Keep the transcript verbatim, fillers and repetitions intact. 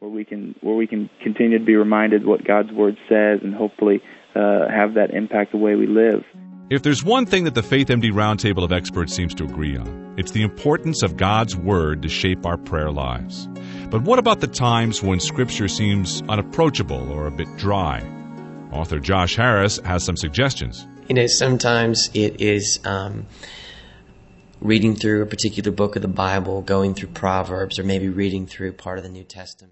where we can where we can continue to be reminded what God's Word says and hopefully uh, have that impact the way we live. If there's one thing that the Faith M D Roundtable of Experts seems to agree on, it's the importance of God's Word to shape our prayer lives. But what about the times when Scripture seems unapproachable or a bit dry? Author Josh Harris has some suggestions. You know, sometimes it is um, reading through a particular book of the Bible, going through Proverbs, or maybe reading through part of the New Testament.